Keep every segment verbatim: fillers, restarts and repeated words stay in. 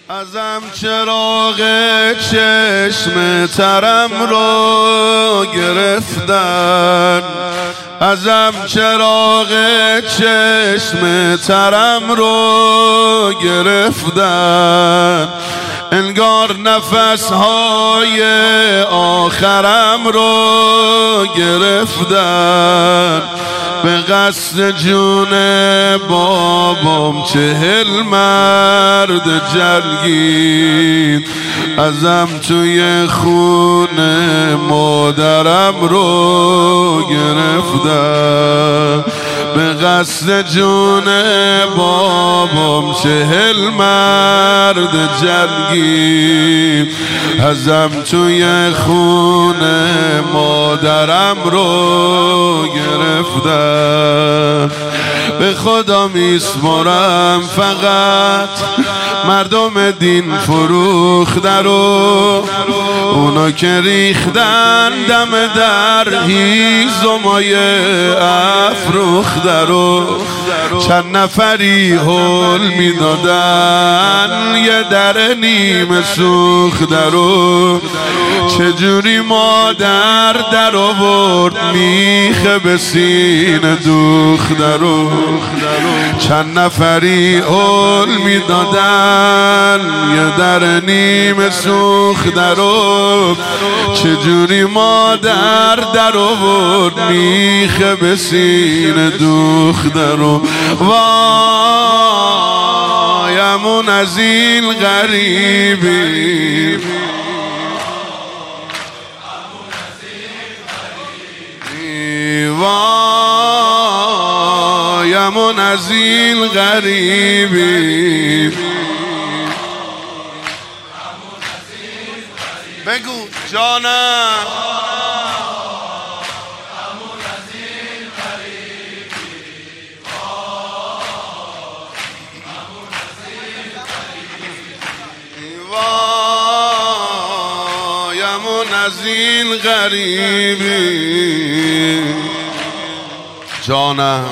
ازم چراغ چشم ترم رو گرفتن، ازم چراغ چشم ترم رو گرفتن، انگار نفسهای آخرم رو گرفتن، به قصد جون بابام چهل مرد جنگید، ازم توی خونه مادرم رو گرفتن، به قصد جون بابام چهل مرد جنگید، ازم توی خونه مادرم رو گرفتن. به خدا میسپرم فقط مردم دین فروخته رو، اونا که ریختن دم در هیزمای افروخته رو، چند نفری حل میدادن یه در نیمه سوخته رو، چجوری مادر در آورد میخه به سینه دوخته رو، چند نفری حل میدادن یه در نیمه سوخته رو، چجوری مادر در آورد میخه به سینه دوخته رو. وایمون از این غریبی، وایمون از این غریبی، بگو جانم وایمون از این غریبی، جانم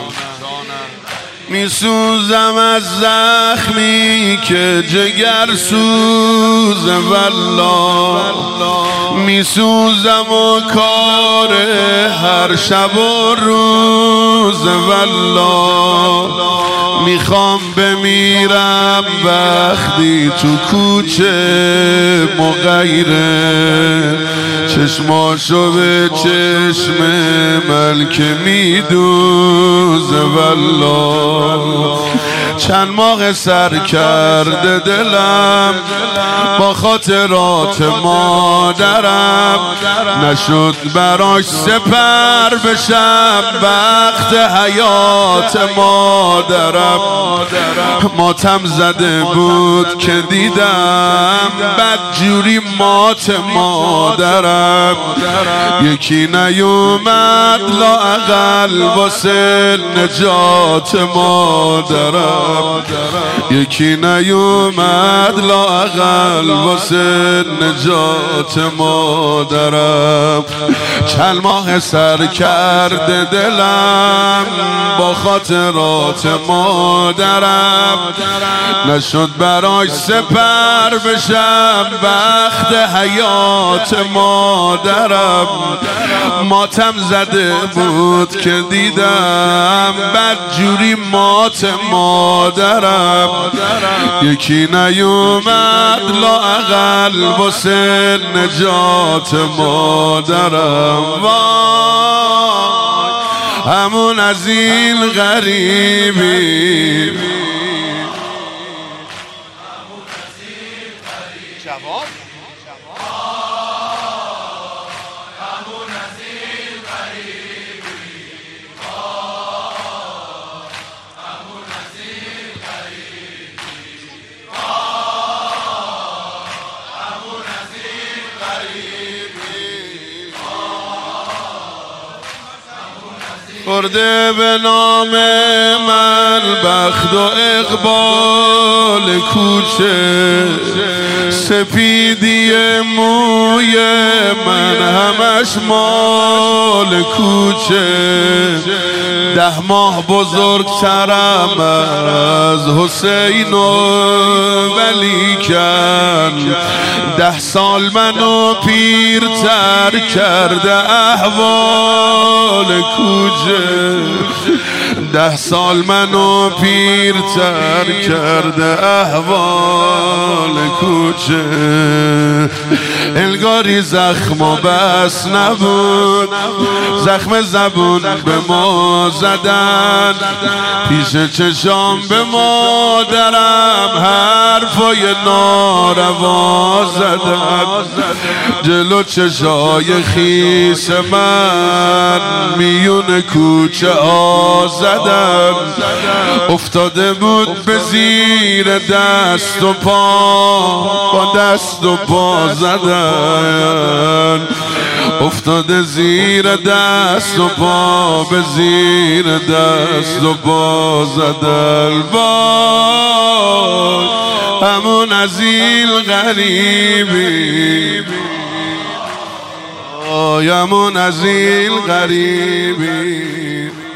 میسوزم از زخمی که جگر سوز والله، میسوزم و کار هر شب و روز والله، میخوام بمیرم وقتی تو کوچه مغیره، چشماشو به چشم ملک میدوزه والله، چند ماه سر کرده دلم با خاطرات مادرم، نشد براش سپر بشم وقت حیات مادرم، ماتم زده بود که دیدم بدجوری مات مادرم، یکی نیومد لااقل واسه نجات مادرم، یکی نیومد لااقل واسه نجات مادرم، چند ماه سر کرده دلم با خاطرات مادرم، نشد براش سپر بشم وقت حیات مادرم، ماتم زده بود که دیدم بدجوری مات مادرم، یکی نیومد لااقل واسه نجات مادرم، وای همون از این غریبی. جواب خورده به نام من بخت و اقبال کوچه، سپیدی موی من همش مال کوچه، ده ماه بزرگترم از حسین و ولی ولیکن ده سال منو پیرتر کرده احوال کوچه، ده سال منو پیرتر کرده احوال کوچه. انگاری زخم و بس نبود، زخم زبون به ما زدن، پیش چشام به مادرم حرفای ناروا زدن، جلو چشای خیس من میون کوچه ها زدن. افتاده بود به زیر دست و پا، با دست و پا زدن، افتاده زیر دست و پا، به زیر دست و پا زدن. وای همون ازیل غریبی، وای همون ازیل غریبی.